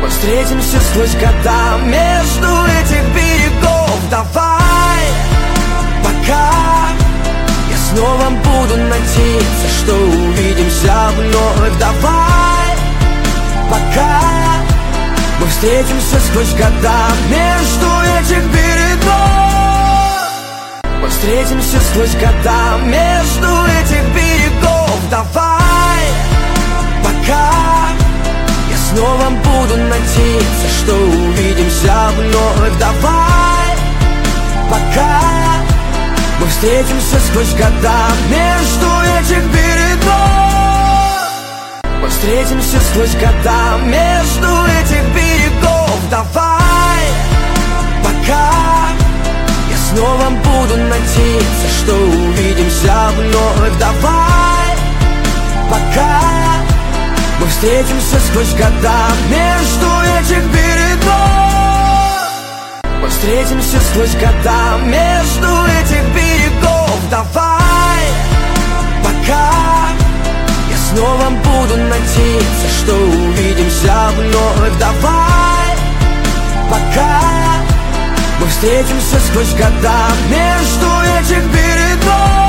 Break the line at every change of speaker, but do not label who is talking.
Мы встретимся сквозь года между этих берегов. Давай, пока я снова буду надеяться, что увидимся вновь. Давай, пока мы встретимся сквозь года между этих берегов. Мы встретимся сквозь года между этих берегов. Давай, пока я снова буду надеяться, что увидимся вновь. Давай, пока мы встретимся сквозь года между этих берегов. Мы встретимся сквозь года между этих берегов. Давай, пока я снова буду надеяться, что увидимся вновь. Давай, пока мы встретимся сквозь года между этих берегов. Мы встретимся сквозь года между этих берегов. Давай, пока я снова буду надеяться, что увидимся вновь. Давай, пока мы встретимся сквозь года между этих берегов.